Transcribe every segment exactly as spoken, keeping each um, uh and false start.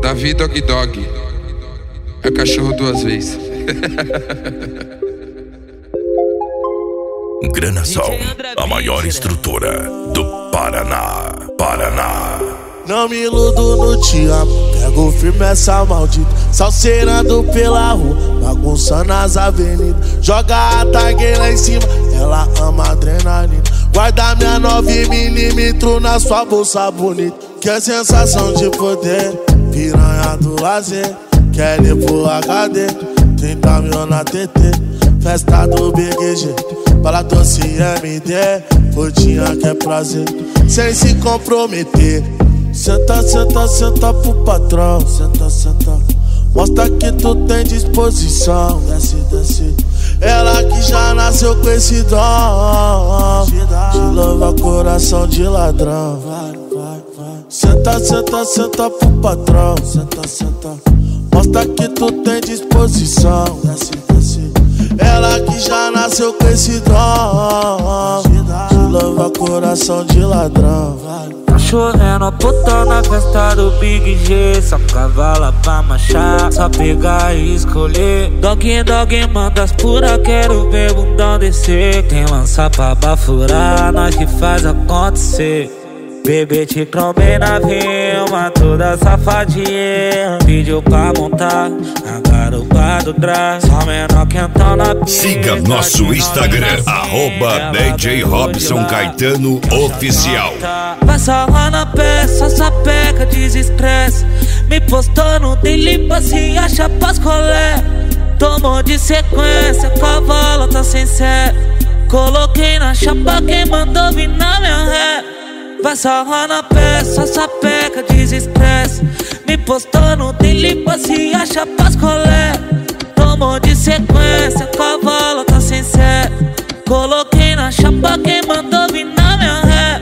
Davi Dog Dog. É cachorro duas vezes. Granasol, a maior estrutura do Paraná. Paraná. Não me iludo no te amo, pego firme essa maldita, salseirando pela rua, bagunçando as avenidas. Joga a tag lá em cima, ela ama adrenalina. Guarda minha nove milímetros na sua bolsa bonita. Que é sensação de poder, piranha do lazer. Quer ir pro H D, trinta mil na T T. Festa do Big G, para doce M D. Putinha que é prazer, sem se comprometer. Senta, senta, senta pro patrão. Senta, senta, mostra que tu tem disposição. Desce, desce, ela que já nasceu com esse dom de louva coração de ladrão. Vai, vai, vai. Senta, senta, senta pro patrão. Senta, senta, mostra que tu tem disposição. Desce, desce, ela que já nasceu com esse dom de louva coração de ladrão. Vai. Chovendo puta na festa do Big G. Só cavala pra marchar, só pegar e escolher. Dog, dog, manda as pura, quero ver bundão descer. Tem lança pra bafurar, nós que faz acontecer. Bebê te trombei na vilma, toda safadinha. Pediu pra montar a garupa do drag. Só menor quentão na pista. Siga nosso Instagram, arroba D J Robson Caetano Oficial. Vai salvar na peça, só peca, desestresse. Me postou no daily, se acha pras colé. Tomou de sequência, com a bola tá sem sé. Coloquei na chapa, quem mandou vir na minha ré. Vai salvar na peça, só peca, desestresse. Me postou no daily, se acha pras colé. Tomou de sequência, com a bola tá sem sé. Coloquei na chapa, quem mandou vir na minha ré.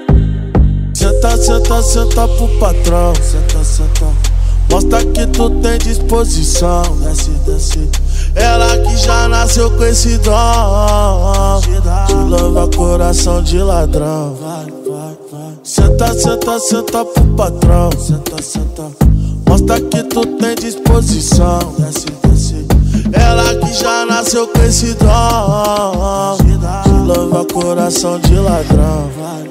Senta, senta, senta pro patrão. Senta, senta, mostra que tu tem disposição. Desce, desce, ela que já nasceu com esse dom de louva coração de ladrão. Vai, vai, vai. Senta, senta, senta pro patrão. Senta, senta, mostra que tu tem disposição. Desce, desce, ela que já nasceu com esse dom de louva coração de ladrão. Vai.